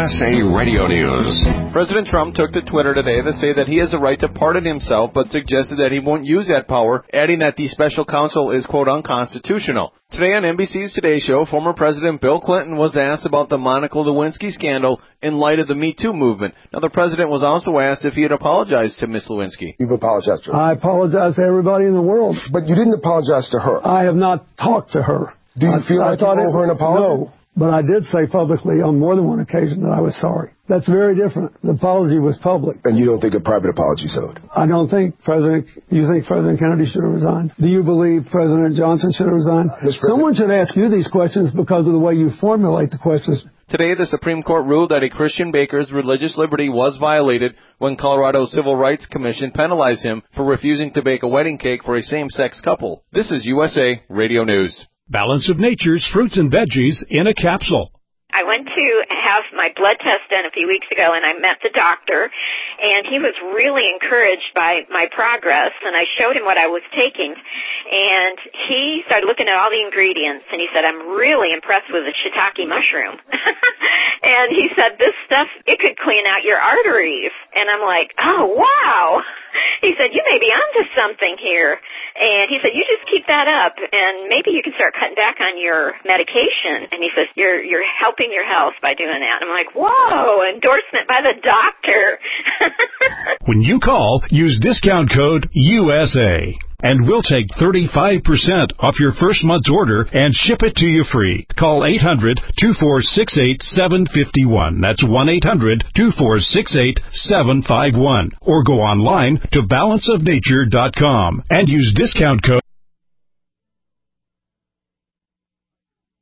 USA Radio News. President Trump took to Twitter today to say that he has a right to pardon himself, but suggested that he won't use that power, adding that the special counsel is, quote, unconstitutional. Today on NBC's Today Show, former President Bill Clinton was asked about the Monica Lewinsky scandal in light of the Me Too movement. Now, the president was also asked if he had apologized to Miss Lewinsky. You've apologized to her. I apologize to everybody in the world. But you didn't apologize to her. I have not talked to her. Do you feel like you owe her an apology? No, but I did say publicly on more than one occasion that I was sorry. That's very different. The apology was public. And you don't think a private apology is owed? I don't think you think President Kennedy should have resigned? Do you believe President Johnson should have resigned? Someone should ask you these questions because of the way you formulate the questions. Today, the Supreme Court ruled that a Christian baker's religious liberty was violated when Colorado's Civil Rights Commission penalized him for refusing to bake a wedding cake for a same-sex couple. This is USA Radio News. Balance of Nature's fruits and veggies in a capsule. I went to have my blood test done a few weeks ago, and I met the doctor, and he was really encouraged by my progress, and I showed him what I was taking, and he started looking at all the ingredients, and he said, I'm really impressed with the shiitake mushroom. And he said, this stuff, it could clean out your arteries. And I'm like, oh, wow. He said, you may be onto something here. And he said, you just keep that up, and maybe you can start cutting back on your medication. And he says, you're helping your health by doing that. And I'm like, whoa, endorsement by the doctor. When you call, use discount code USA. And we'll take 35% off your first month's order and ship it to you free. Call 800-246-8751. That's 1-800-246-8751. Or go online to balanceofnature.com and use discount code